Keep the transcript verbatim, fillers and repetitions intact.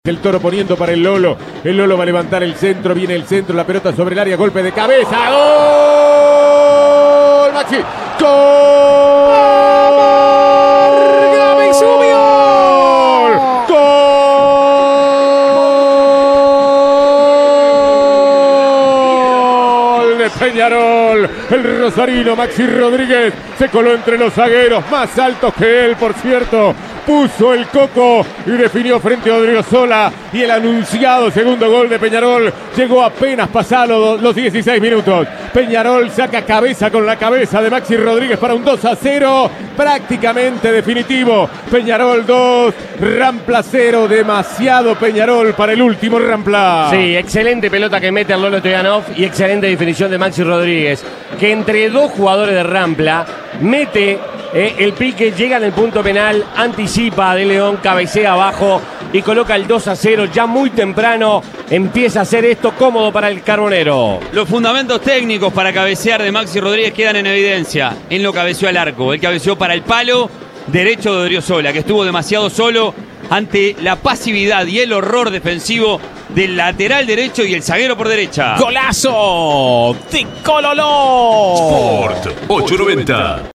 El Toro poniendo para el Lolo. El Lolo va a levantar el centro. Viene el centro. La pelota sobre el área. Golpe de cabeza. ¡Gol! Maxi. ¡Gol! ¡Gaby subió! ¡Gol! De Peñarol. El rosarino Maxi Rodríguez se coló entre los zagueros. Más altos que él, por cierto. Puso el coco y definió frente a Odriozola. Y el anunciado segundo gol de Peñarol llegó apenas pasados los dieciséis minutos. Peñarol saca cabeza con la cabeza de Maxi Rodríguez para un dos a cero prácticamente definitivo. Peñarol dos, Rampla cero. Demasiado Peñarol para el último Rampla. Sí, excelente pelota que mete al Lolo Stoyanov y excelente definición de Maxi Rodríguez, que entre dos jugadores de Rampla mete eh, el pique, llega en el punto penal, anticipa a De León, cabecea abajo y coloca el dos a cero ya muy temprano. Empieza a hacer esto cómodo para el Carbonero. Los fundamentos técnicos para cabecear de Maxi Rodríguez quedan en evidencia. Él no cabeceó al arco, él cabeceó para el palo derecho de Odriozola, que estuvo demasiado solo ante la pasividad y el horror defensivo del lateral derecho y el zaguero por derecha. ¡Golazo de Cololó! Sport ochocientos noventa.